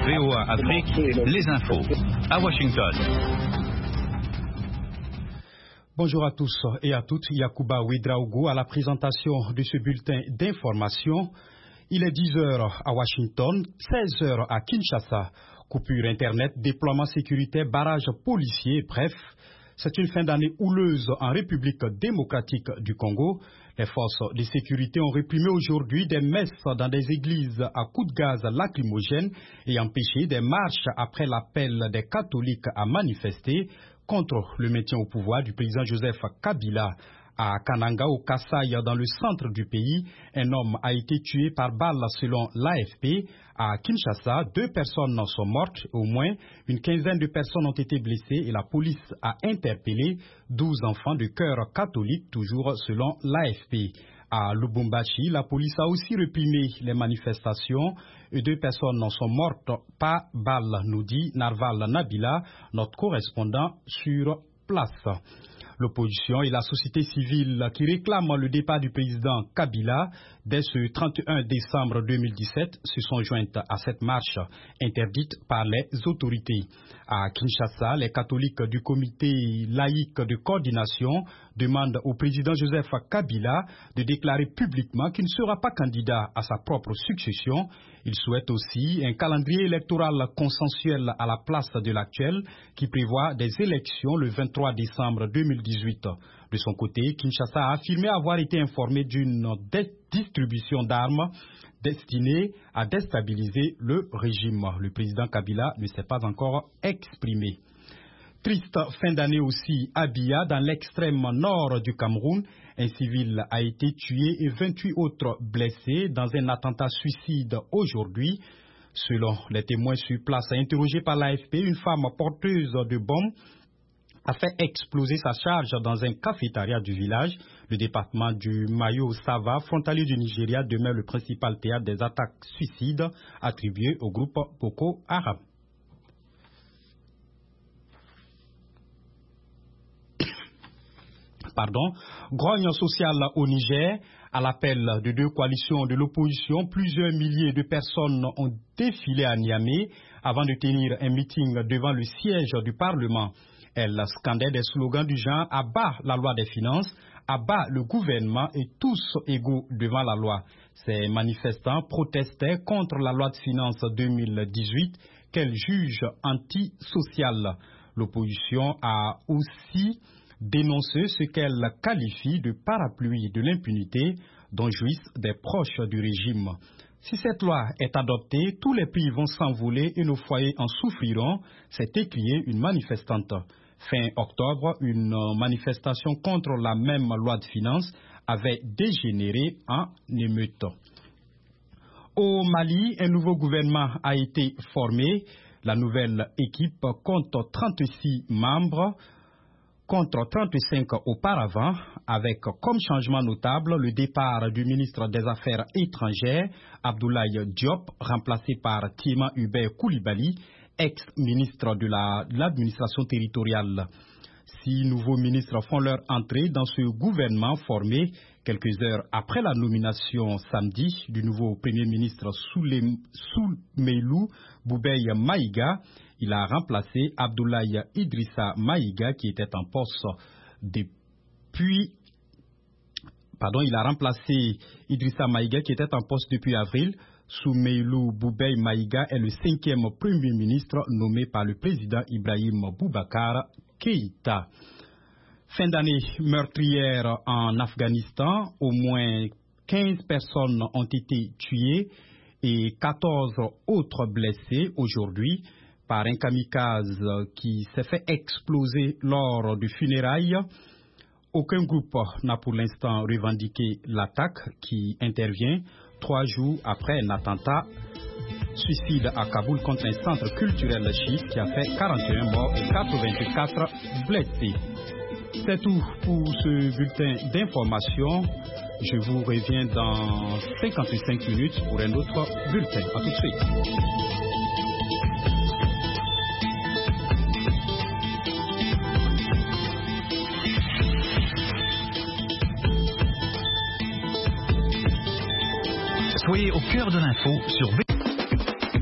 VOA Afrique, les infos. À Washington. Bonjour à tous et à toutes. Yacouba Ouedraogo à la présentation de ce bulletin d'information. Il est 10h à Washington, 16h à Kinshasa. Coupure Internet, déploiement sécuritaire, barrage policier, bref. C'est une fin d'année houleuse en République démocratique du Congo. Les forces de sécurité ont réprimé aujourd'hui des messes dans des églises à coups de gaz lacrymogène et empêché des marches après l'appel des catholiques à manifester contre le maintien au pouvoir du président Joseph Kabila. À Kananga, au Kasaï, dans le centre du pays, un homme a été tué par balle selon l'AFP. À Kinshasa, 2 personnes sont mortes, au moins une quinzaine de personnes ont été blessées et la police a interpellé 12 enfants de cœur catholique, toujours selon l'AFP. À Lubumbashi, la police a aussi réprimé les manifestations et 2 personnes sont mortes par balle, nous dit Narval Nabila, notre correspondant sur place. L'opposition et la société civile qui réclament le départ du président Kabila dès ce 31 décembre 2017 se sont jointes à cette marche interdite par les autorités. À Kinshasa, les catholiques du comité laïque de coordination demandent au président Joseph Kabila de déclarer publiquement qu'il ne sera pas candidat à sa propre succession. Ils souhaitent aussi un calendrier électoral consensuel à la place de l'actuel qui prévoit des élections le 23 décembre 2018. De son côté, Kinshasa a affirmé avoir été informé d'une distribution d'armes destinée à déstabiliser le régime. Le président Kabila ne s'est pas encore exprimé. Triste fin d'année aussi à Biya, dans l'extrême nord du Cameroun. Un civil a été tué et 28 autres blessés dans un attentat suicide aujourd'hui. Selon les témoins sur place interrogés par l'AFP, une femme porteuse de bombes a fait exploser sa charge dans un cafétéria du village. Le département du Mayo-Sava, frontalier du Nigeria, demeure le principal théâtre des attaques suicides attribuées au groupe Boko Haram. Grogne sociale au Niger. À l'appel de 2 coalitions de l'opposition, plusieurs milliers de personnes ont défilé à Niamey avant de tenir un meeting devant le siège du Parlement. Elles scandaient des slogans du genre « À bas la loi des finances »,« À bas le gouvernement et tous égaux devant la loi ». Ces manifestants protestaient contre la loi de finances 2018 qu'elle juge antisociale. L'opposition a aussi dénoncer ce qu'elle qualifie de parapluie de l'impunité dont jouissent des proches du régime. Si cette loi est adoptée, tous les prix vont s'envoler et nos foyers en souffriront, s'est écriée une manifestante. Fin octobre, une manifestation contre la même loi de finances avait dégénéré en émeute. Au Mali, un nouveau gouvernement a été formé. La nouvelle équipe compte 36 membres, contre 35 auparavant, avec comme changement notable le départ du ministre des Affaires étrangères, Abdoulaye Diop, remplacé par Tiema Hubert Koulibaly, ex-ministre de l'administration territoriale. 6 nouveaux ministres font leur entrée dans ce gouvernement formé quelques heures après la nomination samedi du nouveau premier ministre Soumeylou Boubeye Maïga. Il a remplacé Abdoulaye Idrissa Maïga qui était en poste depuis avril. Soumeylou Boubeye Maïga est le 5e premier ministre nommé par le président Ibrahim Boubacar Keïta. Fin d'année meurtrière en Afghanistan, au moins 15 personnes ont été tuées et 14 autres blessées aujourd'hui par un kamikaze qui s'est fait exploser lors de funérailles. Aucun groupe n'a pour l'instant revendiqué l'attaque qui intervient 3 jours après un attentat suicide à Kaboul contre un centre culturel chiite qui a fait 41 morts et 84 blessés. C'est tout pour ce bulletin d'information. Je vous reviens dans 55 minutes pour un autre bulletin. À tout de suite. Soyez au cœur de l'info sur